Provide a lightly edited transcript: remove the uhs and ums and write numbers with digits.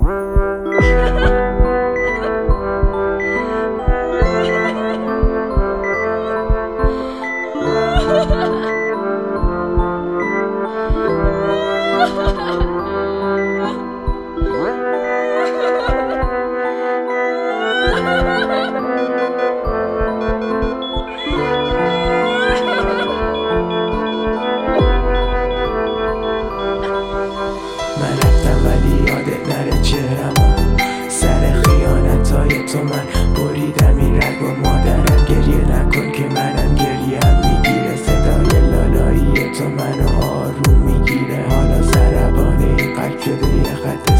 من رفتم ولی یادت نره چهرمو سر خیانتای تو من بریدم این رگ و مادرم گریه نکن که منم گریم میگیره صدای لالایی تو منو آروم میگیره حالا ضربان این قلب شده یه خط